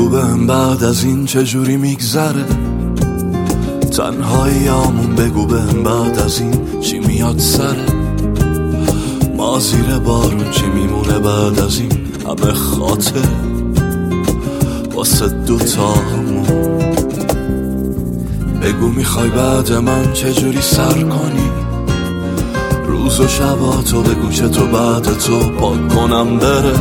بهم بعد از این چجوری میگذره تنهاییامون، بگو بهم بعد از این چی میاد سره ما زیر بارون، چی میمونه بعد از این همه خاطر واسه دوتامون. بگو میخوای بعد من چجوری سر کنی روز و شباتو، بگو چطور بعد تو پاک کنم بره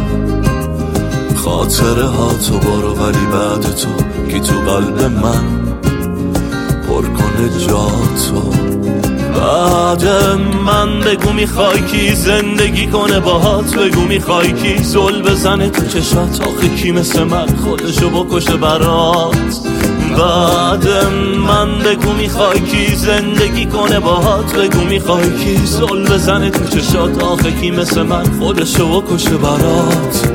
خاطره ها تو برو، ولی بعد تو کی تو قلب من پر کنه جاتو. بعد من بگو میخوای کی زندگی کنه باهات، بگو میخوای کی زل بزنه تو چشات، آخه کی مثل من خودشو بکشه برات. بعد من بگو میخوای کی زندگی کنه باهات، بگو میخوای کی زل بزنه تو چشات، آخه کی مثل من خودشو بکشه برات.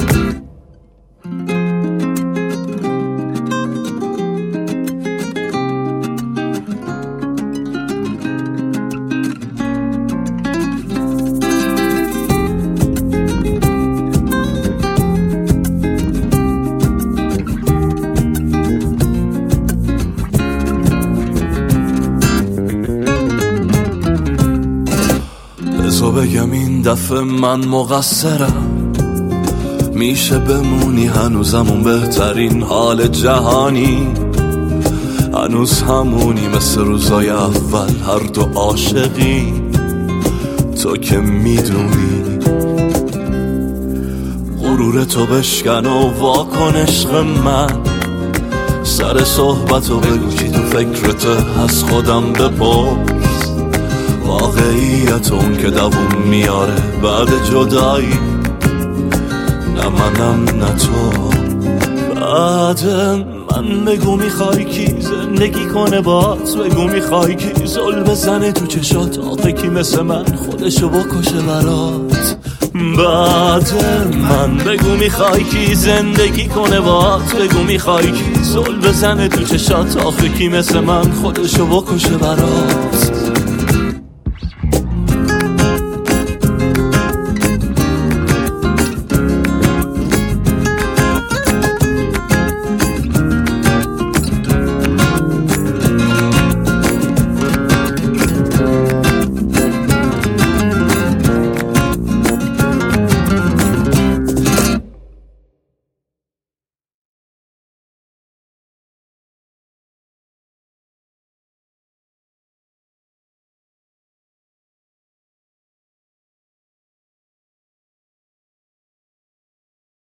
بزا بگم این دفعه من مقصرم، میشه بمونی هنوزمون بهترین حال جهانی، هنوز همونی مثل روزای اول هر دو عاشقی، تو که میدونی غرور تو بشکن و واکن عشق من، سر صحبتو بگو کی تو فکرته از خودم بپرس، واقعیت اون که دووم میاره بعد جدایی، نه منم نه تو. بعد من بگو میخوای کی زندگی کنه باهات، بگو میخوای کی زل بزنه تو چشات، آخه کی مثل من خودشو بکشه برات. بعد من بگو میخوای کی زندگی کنه باهات، بگو میخوای کی زل بزنه تو چشات، آخه کی مثل من خودشو بکشه برات.